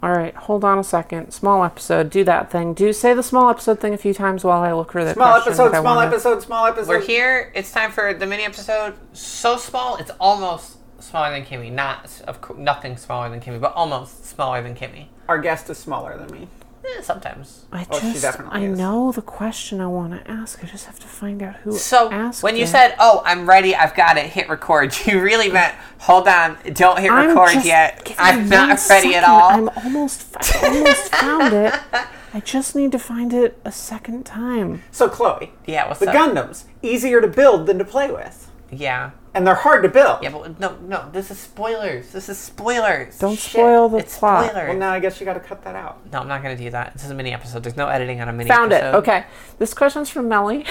All right, hold on a second. Small episode. Do that thing. Say the small episode thing a few times while I look for the Small question. Small episode. We're here. It's time for the mini episode. So small, it's almost smaller than Kimmy. Nothing smaller than Kimmy, but almost smaller than Kimmy. Our guest is smaller than me. Sometimes. She definitely is. know the question I want to ask. I just have to find out who So asked when you it. said, "Oh, I'm ready. I've got it. Hit record," you really meant, "Hold on, don't hit record yet. I'm not ready at all." I'm almost found it. I just need to find it a second time. So Chloe, Yeah, what's the up? Gundams, easier to build than to play with. Yeah. And they're hard to build. Yeah, but no. This is spoilers. Don't spoil the it's plot. Spoilers. Well, now I guess you got to cut that out. No, I'm not going to do that. This is a mini episode. There's no editing on a mini Found episode. it. Okay. This question's from Melly.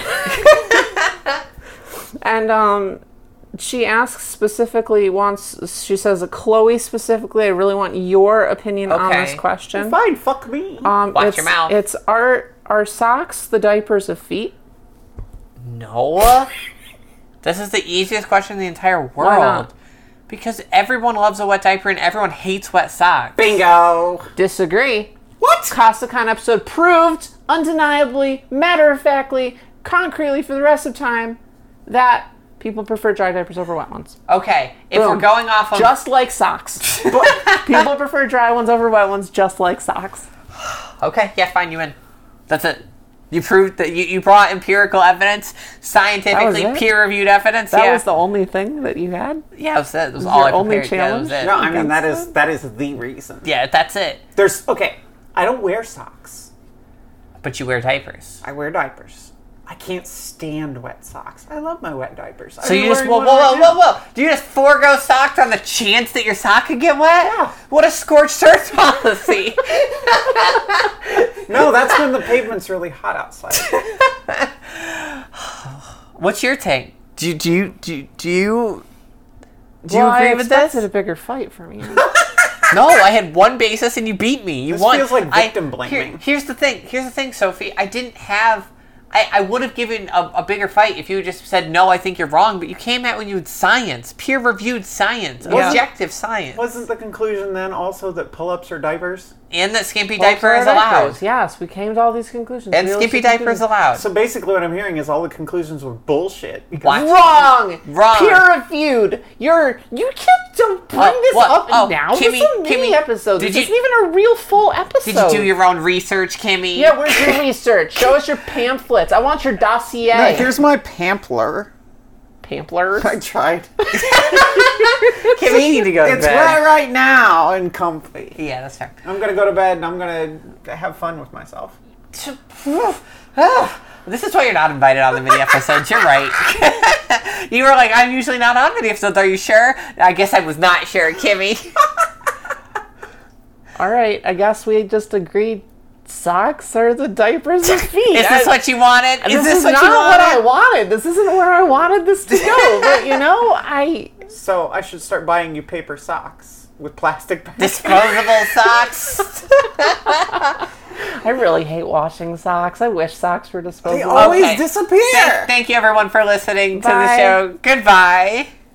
And she asks specifically, she says, Chloe specifically, I really want your opinion on this question. Fine, fuck me. Watch your mouth. It's, are socks the diapers of feet? No. This is the easiest question in the entire world. Why not? Because everyone loves a wet diaper and everyone hates wet socks. Bingo. Disagree. What? Costa-Con episode proved, undeniably, matter-of-factly, concretely for the rest of time, that people prefer dry diapers over wet ones. Okay, if Boom. we're going off of... Just like socks. People prefer dry ones over wet ones, just like socks. Okay, yeah, fine, you win. That's it. You proved that you brought empirical evidence, scientifically That was it? peer-reviewed evidence. That yeah. was the only thing that you had? Yeah, that was all your I only prepared. Yeah, that was challenge? it. No, I mean, Against that is the reason. Yeah, that's it. Okay, I don't wear socks. But you wear diapers. I wear diapers. I can't stand wet socks. I love my wet diapers. So you just whoa! Do you just forego socks on the chance that your sock could get wet? Yeah. What a scorched earth policy! No, that's when the pavement's really hot outside. What's your take? Do you agree I with expected this? a bigger fight from you. No, I had one basis and you beat me. You This won. feels like victim blaming. Here's the thing, Sophie. I didn't have. I would have given a bigger fight if you had just said, no, I think you're wrong, but you came at when you had science, peer-reviewed science, objective science. Wasn't the conclusion then also that pull-ups are diapers? And that skimpy diaper is allowed. Yes, we came to all these conclusions. And Realistic skimpy diaper is conclusions. allowed. So basically what I'm hearing is all the conclusions were bullshit. What? Wrong! Peer-reviewed! Don't bring this what? up Oh, now. Kimmy, This is a mini Kimmy, episode. did This you- isn't even a real full episode. Did you do your own research, Kimmy? Yeah, where's your research? Show us your pamphlets. I want your dossier. No, here's my pampler. Pamplers? I tried. Kimmy, you need to go to It's bed. right now and comfy. Yeah, that's fair. I'm gonna go to bed and I'm gonna have fun with myself. This is why you're not invited on the mini episodes. You're right. You were like, I'm usually not on mini episodes. Are you sure? I guess I was not sure, Kimmy. All right, I guess we just agreed socks are the diapers of feet. Is this what you wanted? This this is what not you what I wanted? wanted. This isn't where I wanted this to go. But, So I should start buying you paper socks with plastic bags. Disposable socks. I really hate washing socks. I wish socks were They disposable. always Okay. disappear. Thank you, everyone, for listening to the Bye. show. Goodbye.